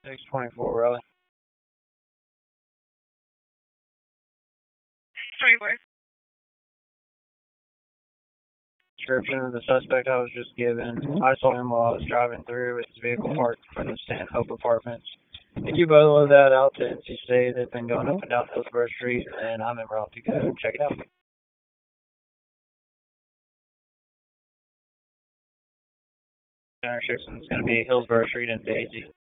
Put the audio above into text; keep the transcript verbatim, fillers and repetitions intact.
six twenty-four, Raleigh. twenty-four. Description of the suspect I was just given. I saw him while I was driving through with his vehicle parked in front of Stanhope Apartments. If you both live that out to N C State, they've been going up and down Hillsborough Street, and I'm in route to go check it out. Intersection is going to be Hillsborough Street and Daisy.